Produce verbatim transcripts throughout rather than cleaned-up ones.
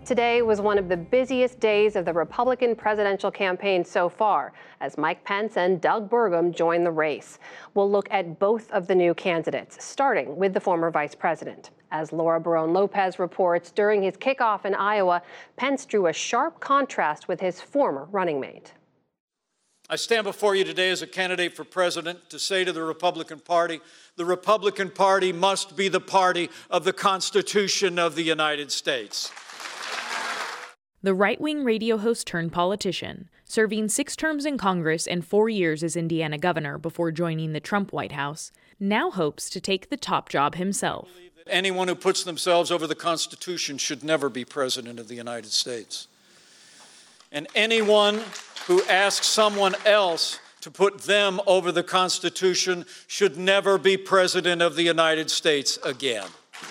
Today was one of the busiest days of the Republican presidential campaign so far, as Mike Pence and Doug Burgum join the race. We'll look at both of the new candidates, starting with the former vice president. As Laura Barone Lopez reports, during his kickoff in Iowa, Pence drew a sharp contrast with his former running mate. I stand before you today as a candidate for president to say to the Republican Party, the Republican Party must be the party of the Constitution of the United States. The right-wing radio host turned politician, serving six terms in Congress and four years as Indiana governor before joining the Trump White House, now hopes to take the top job himself. Anyone who puts themselves over the Constitution should never be president of the United States. And anyone who asks someone else to put them over the Constitution should never be president of the United States again.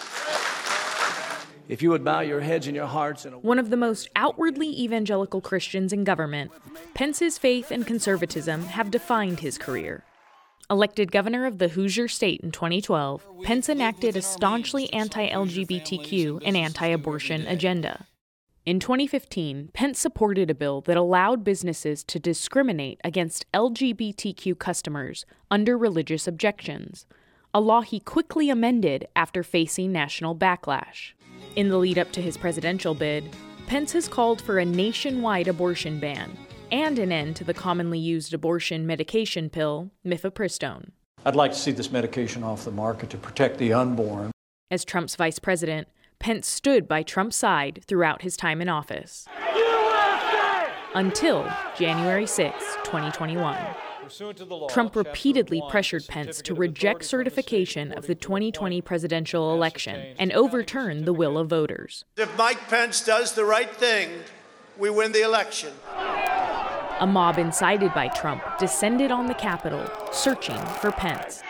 If you would bow your heads and your hearts. In a- One of the most outwardly evangelical Christians in government, Pence's faith and conservatism have defined his career. Elected governor of the Hoosier State in twenty twelve, Pence enacted a staunchly anti-L G B T Q and anti-abortion agenda. In twenty fifteen, Pence supported a bill that allowed businesses to discriminate against L G B T Q customers under religious objections, a law he quickly amended after facing national backlash. In the lead-up to his presidential bid, Pence has called for a nationwide abortion ban and an end to the commonly used abortion medication pill, mifepristone. I'd like to see this medication off the market to protect the unborn. As Trump's vice president, Pence stood by Trump's side throughout his time in office. U S A! Until January sixth, twenty twenty-one. Trump repeatedly pressured Pence to reject certification of the twenty twenty presidential election and overturn the will of voters. If Mike Pence does the right thing, we win the election. A mob incited by Trump descended on the Capitol, searching for Pence.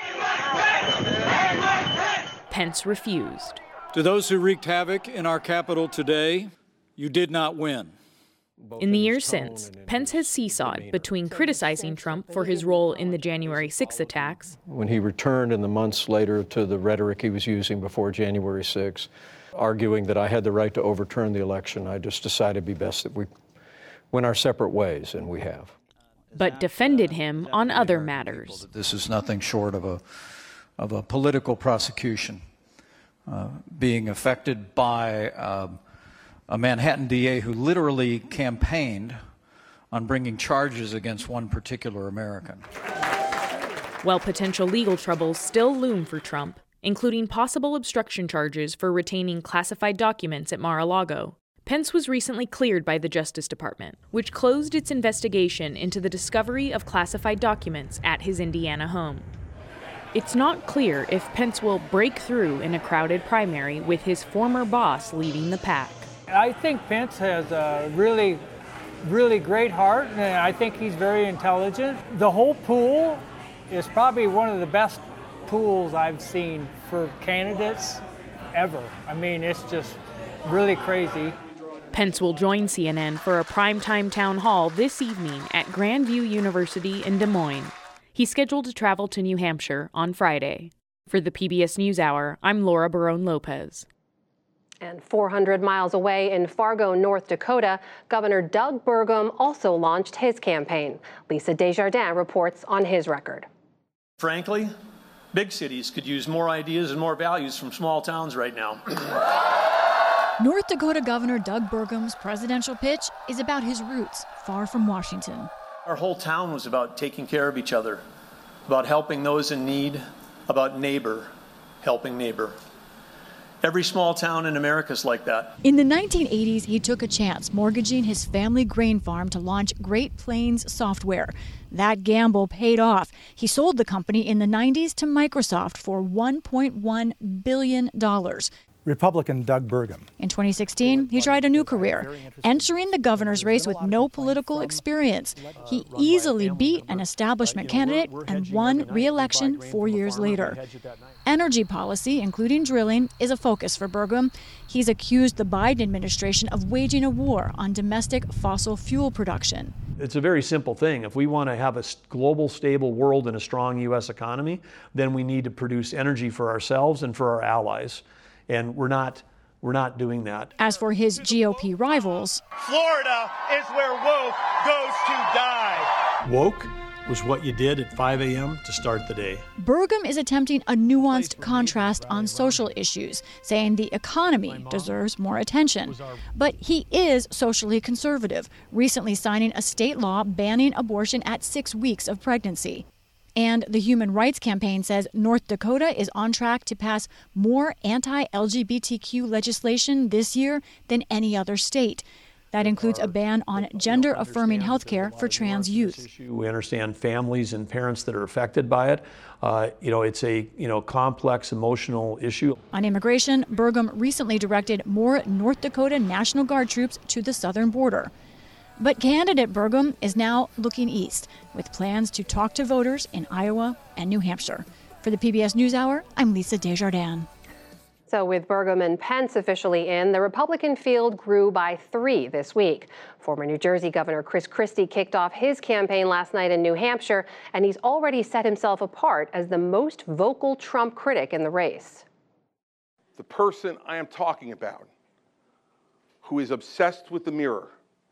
Pence refused. To those who wreaked havoc in our Capitol today, you did not win. In the years since, Pence has seesawed between criticizing Trump for his role in the January sixth attacks. When he returned in the months later to the rhetoric he was using before January sixth, arguing that I had the right to overturn the election, I just decided it'd be best that we went our separate ways, and we have. But defended him on other matters. This is nothing short of a, of a political prosecution uh, being affected by uh, a Manhattan D A who literally campaigned on bringing charges against one particular American. While potential legal troubles still loom for Trump, including possible obstruction charges for retaining classified documents at Mar-a-Lago, Pence was recently cleared by the Justice Department, which closed its investigation into the discovery of classified documents at his Indiana home. It's not clear if Pence will break through in a crowded primary with his former boss leading the pack. I think Pence has a really, really great heart, and I think he's very intelligent. The whole pool is probably one of the best pools I've seen for candidates ever. I mean, it's just really crazy. Pence will join C N N for a primetime town hall this evening at Grandview University in Des Moines. He's scheduled to travel to New Hampshire on Friday. For the P B S NewsHour, I'm Laura Barone Lopez. And four hundred miles away in Fargo, North Dakota, Governor Doug Burgum also launched his campaign. Lisa Desjardins reports on his record. Frankly, big cities could use more ideas and more values from small towns right now. North Dakota Governor Doug Burgum's presidential pitch is about his roots, far from Washington. Our whole town was about taking care of each other, about helping those in need, about neighbor helping neighbor. Every small town in America is like that. In the nineteen eighties, he took a chance, mortgaging his family grain farm to launch Great Plains Software. That gamble paid off. He sold the company in the nineties to Microsoft for one point one billion dollars. Republican Doug Burgum. In twenty sixteen, he tried a new career, entering the governor's race with no political experience. He easily beat an establishment candidate and won re-election four years later. Energy policy, including drilling, is a focus for Burgum. He's accused the Biden administration of waging a war on domestic fossil fuel production. It's a very simple thing. If we want to have a global, stable world and a strong U S economy, then we need to produce energy for ourselves and for our allies. And we're not We're not doing that. As for his G O P rivals, Florida is where woke goes to die. Woke was what you did at five a.m. to start the day. Burgum is attempting a nuanced contrast on social issues, saying the economy deserves more attention. But he is socially conservative, recently signing a state law banning abortion at six weeks of pregnancy. And the Human Rights Campaign says North Dakota is on track to pass more anti-L G B T Q legislation this year than any other state. That includes a ban on gender-affirming health care for trans youth. We understand families and parents that are affected by it. Uh, you know, it's a you know complex emotional issue. On immigration, Burgum recently directed more North Dakota National Guard troops to the southern border. But candidate Burgum is now looking east, with plans to talk to voters in Iowa and New Hampshire. For the P B S NewsHour, I'm Lisa Desjardins. So with Burgum and Pence officially in, the Republican field grew by three this week. Former New Jersey Governor Chris Christie kicked off his campaign last night in New Hampshire, and he's already set himself apart as the most vocal Trump critic in the race. The person I am talking about, who is obsessed with the mirror,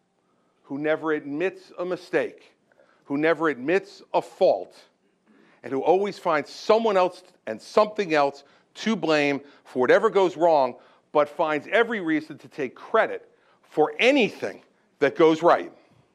who never admits a mistake, who never admits a fault, and who always finds someone else and something else to blame for whatever goes wrong, but finds every reason to take credit for anything that goes right,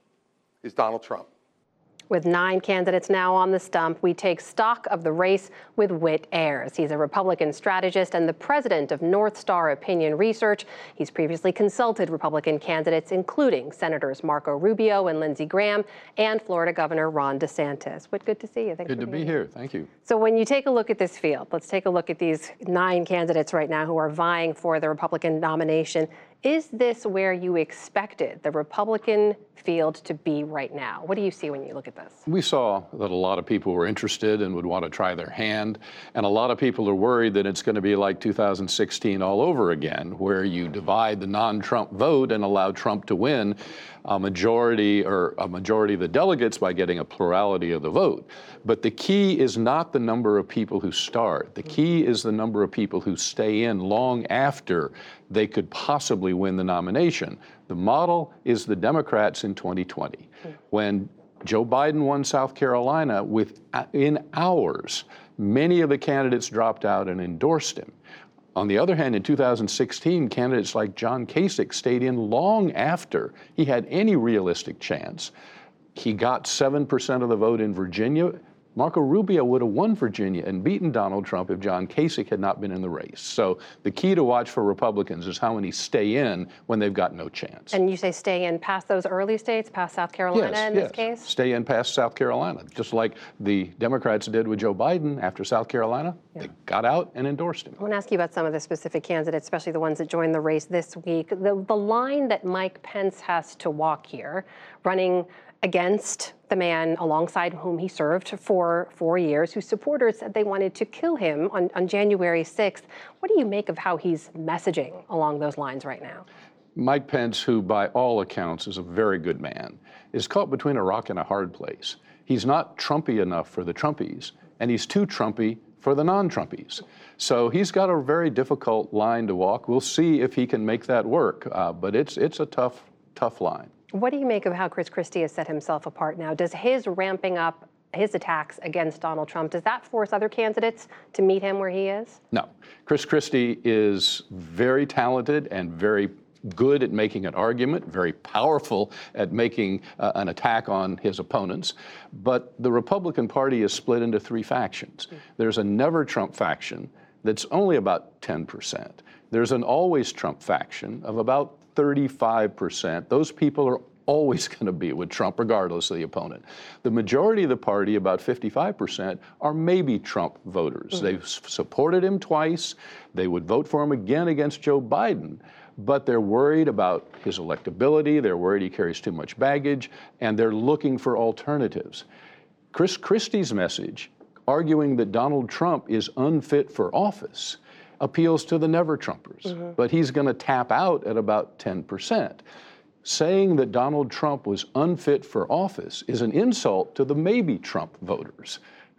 is Donald Trump. With nine candidates now on the stump, we take stock of the race with Whit Ayers. He's a Republican strategist and the president of North Star Opinion Research. He's previously consulted Republican candidates, including Senators Marco Rubio and Lindsey Graham, and Florida Governor Ron DeSantis. Whit, good to see you. Thanks good to be here. Thank you. So when you take a look at this field, let's take a look at these nine candidates right now who are vying for the Republican nomination. Is this where you expected the Republican field to be right now? What do you see when you look at this? We saw that a lot of people were interested and would want to try their hand, and a lot of people are worried that it's going to be like two thousand sixteen all over again, where you divide the non-Trump vote and allow Trump to win a majority or a majority of the delegates by getting a plurality of the vote. But the key is not the number of people who start. The key is the number of people who stay in long after they could possibly win the nomination. The model is the Democrats in twenty twenty. When Joe Biden won South Carolina, within hours, many of the candidates dropped out and endorsed him. On the other hand, in two thousand sixteen, candidates like John Kasich stayed in long after he had any realistic chance. He got seven percent of the vote in Virginia. Marco Rubio would have won Virginia and beaten Donald Trump if John Kasich had not been in the race. So the key to watch for Republicans is how many stay in when they've got no chance. And you say stay in past those early states, past South Carolina yes, in yes. this case? Stay in past South Carolina, just like the Democrats did with Joe Biden after South Carolina. Yeah. They got out and endorsed him. I want to ask you about some of the specific candidates, especially the ones that joined the race this week. The, the line that Mike Pence has to walk here, running against the man alongside whom he served for four years, whose supporters said they wanted to kill him on, on January sixth. What do you make of how he's messaging along those lines right now? Mike Pence, who by all accounts is a very good man, is caught between a rock and a hard place. He's not Trumpy enough for the Trumpies, and he's too Trumpy for the non-Trumpies. So he's got a very difficult line to walk. We'll see if he can make that work, uh, but it's, it's a tough, tough line. What do you make of how Chris Christie has set himself apart now? Does his ramping up his attacks against Donald Trump, does that force other candidates to meet him where he is? No. Chris Christie is very talented and very good at making an argument, very powerful at making uh, an attack on his opponents. But the Republican Party is split into three factions. There's a never Trump faction that's only about ten percent. There's an always Trump faction of about thirty-five percent. Those people are always going to be with Trump regardless of the opponent. The majority of the party, about fifty-five percent, are maybe Trump voters. Mm-hmm. They've supported him twice. They would vote for him again against Joe Biden, but they're worried about his electability. They're worried he carries too much baggage, and they're looking for alternatives. Chris Christie's message, arguing that Donald Trump is unfit for office, appeals to the never-Trumpers, mm-hmm. but he's going to tap out at about ten percent. Saying that Donald Trump was unfit for office is an insult to the maybe Trump voters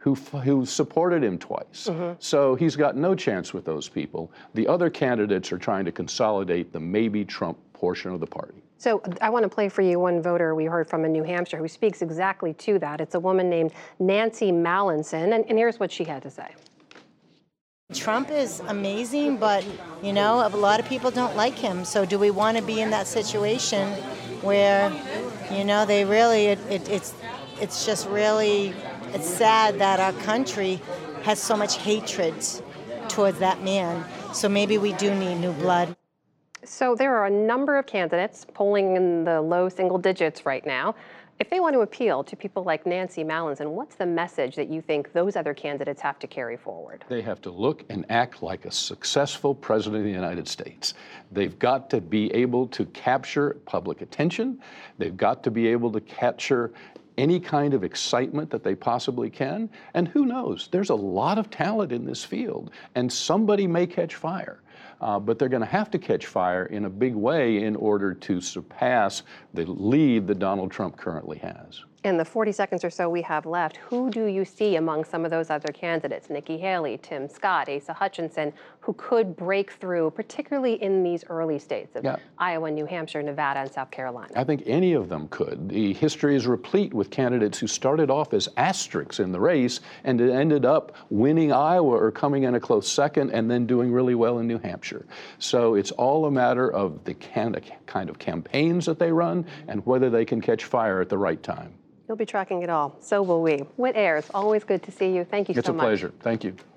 who, who supported him twice. Mm-hmm. So he's got no chance with those people. The other candidates are trying to consolidate the maybe Trump portion of the party. So I want to play for you one voter we heard from in New Hampshire who speaks exactly to that. It's a woman named Nancy Mallinson, and, and here's what she had to say. Trump is amazing, but, you know, a lot of people don't like him. So do we want to be in that situation where, you know, they really, it, it, it's, it's just really, it's sad that our country has so much hatred towards that man. So maybe we do need new blood. So there are a number of candidates polling in the low single digits right now. If they want to appeal to people like Nancy Mallinson, what's the message that you think those other candidates have to carry forward? They have to look and act like a successful president of the United States. They've got to be able to capture public attention. They've got to be able to capture any kind of excitement that they possibly can. And who knows, there's a lot of talent in this field, and somebody may catch fire. Uh, but they're going to have to catch fire in a big way in order to surpass the lead that Donald Trump currently has. In the forty seconds or so we have left, who do you see among some of those other candidates, Nikki Haley, Tim Scott, Asa Hutchinson, who could break through, particularly in these early states of yeah. Iowa, New Hampshire, Nevada, and South Carolina? I think any of them could. The history is replete with candidates who started off as asterisks in the race and ended up winning Iowa or coming in a close second and then doing really well in New Hampshire. So it's all a matter of the kind of campaigns that they run and whether they can catch fire at the right time. You'll be tracking it all. So will we. Whit Ayers, always good to see you. Thank you it's so much. It's a pleasure. Thank you.